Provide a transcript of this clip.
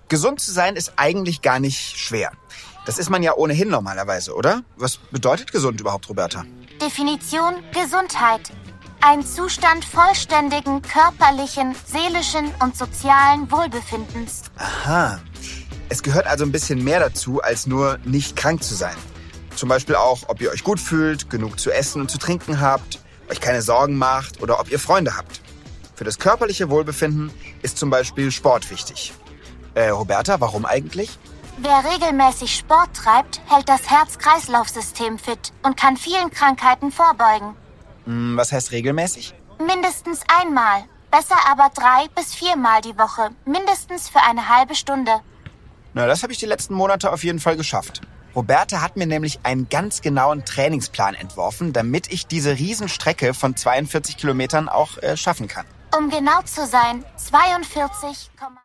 Gesund zu sein ist eigentlich gar nicht schwer. Das ist man ja ohnehin normalerweise, oder? Was bedeutet gesund überhaupt, Roberta? Definition: Gesundheit. Ein Zustand vollständigen körperlichen, seelischen und sozialen Wohlbefindens. Aha. Es gehört also ein bisschen mehr dazu, als nur nicht krank zu sein. Zum Beispiel auch, ob ihr euch gut fühlt, genug zu essen und zu trinken habt, euch keine Sorgen macht oder ob ihr Freunde habt. Für das körperliche Wohlbefinden ist zum Beispiel Sport wichtig. Roberta, warum eigentlich? Wer regelmäßig Sport treibt, hält das Herz-Kreislauf-System fit und kann vielen Krankheiten vorbeugen. Was heißt regelmäßig? Mindestens einmal, besser aber 3 bis 4 Mal die Woche, mindestens für eine halbe Stunde. Na, das habe ich die letzten Monate auf jeden Fall geschafft. Roberta hat mir nämlich einen ganz genauen Trainingsplan entworfen, damit ich diese Riesenstrecke von 42 Kilometern auch schaffen kann. Um genau zu sein, 42,...